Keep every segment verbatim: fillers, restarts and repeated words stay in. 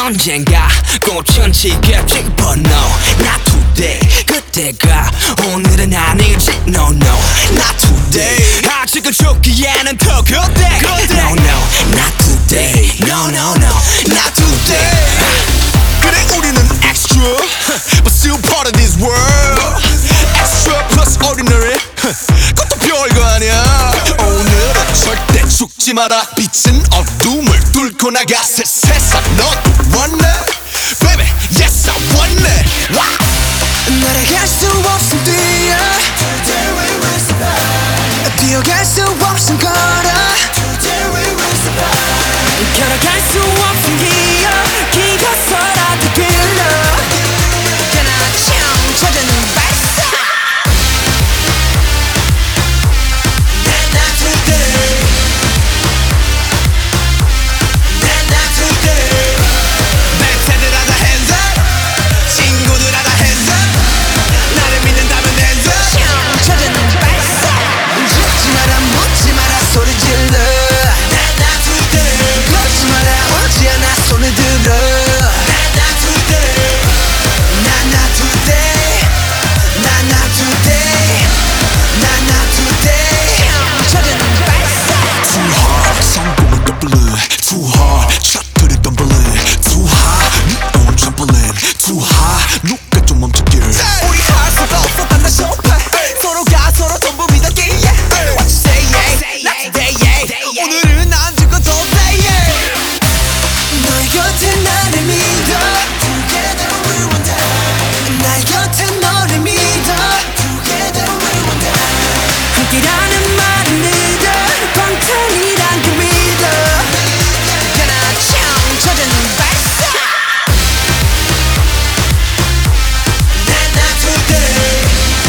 언젠가 꽃은 지겠지 But no, not today. 그때가 오늘은 아니지 No, no, not today. 아직은 죽기에는 더 그때 No, no, not today. No, no, no, not today. 그래 우리는 extra But still part of this world. Extra plus ordinary 그것도 별거 아니야. 오늘은 절대 죽지 마라. 빛은 어둠을 뚫고 나가 새 세상 넌 원해 Baby yes I want it. Wow. 날아갈 수 없음 뛰어 Today we will survive. 뛰어갈 수 없음 걸어 Today we will survive. 걸어갈 수 없음 기어 기어서라도 길러 그나 찾아는 발사 Not not today. Not not today. 멘트들 하다 hands up. 친구들 하다 hands up. 나를 믿는다면 hands up. 찾아는 발사 죽지 마라 묻지 마라 소리 질러 Not not today. 걷지 마라 오지 않아 손을 들어 Not not today. Not not today Not not today Not not today 찾아는 발사 Too hard 성공은 더블 Too hard 샷들이 덤블링 Too high 네 own trampoline Too high 누가 좀 멈췄길. 우리 할 수가 없어 단나 쇼파 서로가 서로 전부 믿었기에 What you say yeah Not today yeah 오늘은 안 죽어도 say yeah 너의 곁에 나를 믿어 Together we will die 나의 곁에 너를 믿어 Together we will die 함께라는 말은 믿어 방탄이란 그 믿어 그나 참 찾아는 발사 Not not today.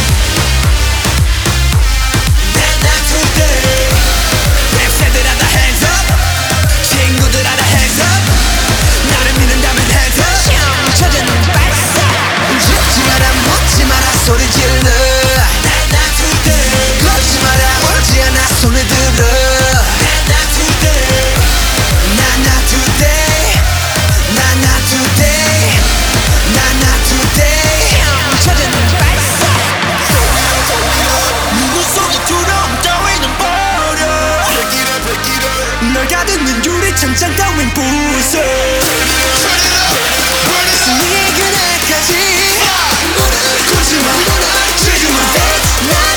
Not not today. 랩새들 하다 hands up. 친구들 하다 hands up. 나를 믿는다면 hands up. 참 찾아는 발사 죽지 마라 묻지 마라 소리 질러 Not not today. 걷지 마라 오지 않아 손을 들어 Not not today. Not not today Not not today Not not today 찾아는 발사 누구 소리처럼 따위는 버려. Pick it up, pick it up. 널 가두는 유리창장 따윈 부숴 Turn it up, burn it up. 승리의 그날까지 굳지 마 지금은 That's not